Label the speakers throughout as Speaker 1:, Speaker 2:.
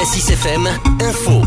Speaker 1: Cassis FM Info.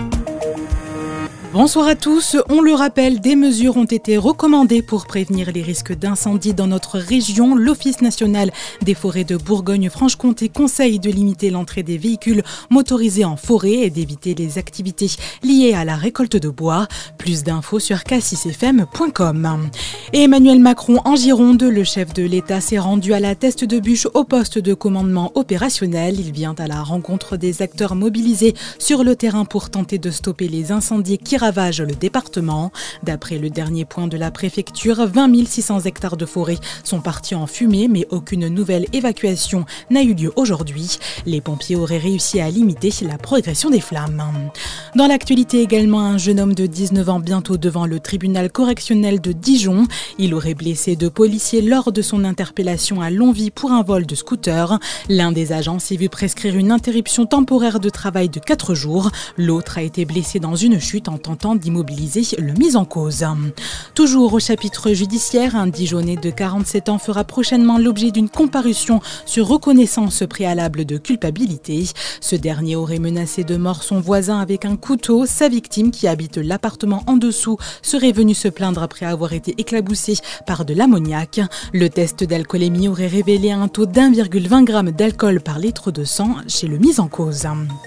Speaker 2: Bonsoir à tous. On le rappelle, des mesures ont été recommandées pour prévenir les risques d'incendie dans notre région. L'Office national des forêts de Bourgogne-Franche-Comté conseille de limiter l'entrée des véhicules motorisés en forêt et d'éviter les activités liées à la récolte de bois. Plus d'infos sur cassisfm.com. Et Emmanuel Macron en Gironde, le chef de l'État s'est rendu à la Teste de Bûche au poste de commandement opérationnel. Il vient à la rencontre des acteurs mobilisés sur le terrain pour tenter de stopper les incendies qui ravage le département. D'après le dernier point de la préfecture, 20 600 hectares de forêt sont partis en fumée, mais aucune nouvelle évacuation n'a eu lieu aujourd'hui. Les pompiers auraient réussi à limiter la progression des flammes. Dans l'actualité également, un jeune homme de 19 ans bientôt devant le tribunal correctionnel de Dijon. Il aurait blessé 2 policiers lors de son interpellation à Longwy pour un vol de scooter. L'un des agents s'est vu prescrire une interruption temporaire de travail de 4 jours. L'autre a été blessé dans une chute en tentant d'immobiliser le mis en cause. Toujours au chapitre judiciaire, un Dijonnais de 47 ans fera prochainement l'objet d'une comparution sur reconnaissance préalable de culpabilité. Ce dernier aurait menacé de mort son voisin avec un couteau. Sa victime, qui habite l'appartement en dessous, serait venue se plaindre après avoir été éclaboussée par de l'ammoniac. Le test d'alcoolémie aurait révélé un taux d'1,20 g d'alcool par litre de sang chez le mis en cause.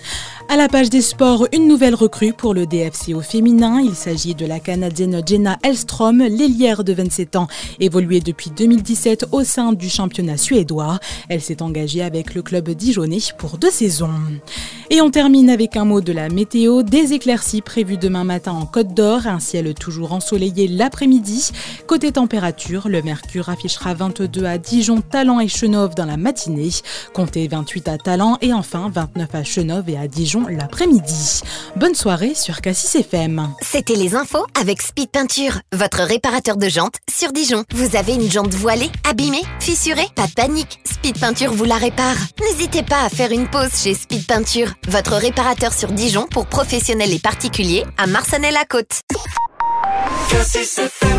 Speaker 2: À la page des sports, une nouvelle recrue pour le DFCO féminin. Il s'agit de la Canadienne Jenna Hellström, l'ailière de 27 ans, évoluée depuis 2017 au sein du championnat suédois. Elle s'est engagée avec le club dijonnais pour 2 saisons. Et on termine avec un mot de la météo. Des éclaircies prévues demain matin en Côte d'Or, un ciel toujours ensoleillé l'après-midi. Côté température, le mercure affichera 22 à Dijon, Talent et Chenôve dans la matinée. Comptez 28 à Talent et enfin 29 à Chenôve et à Dijon l'après-midi. Bonne soirée sur Cassis FM.
Speaker 3: C'était les infos avec Speed Peinture, votre réparateur de jantes sur Dijon. Vous avez une jante voilée, abîmée, fissurée? Pas de panique, Speed Peinture vous la répare. N'hésitez pas à faire une pause chez Speed Peinture, votre réparateur sur Dijon pour professionnels et particuliers à Marcenay-la-Côte.
Speaker 1: Cassis FM.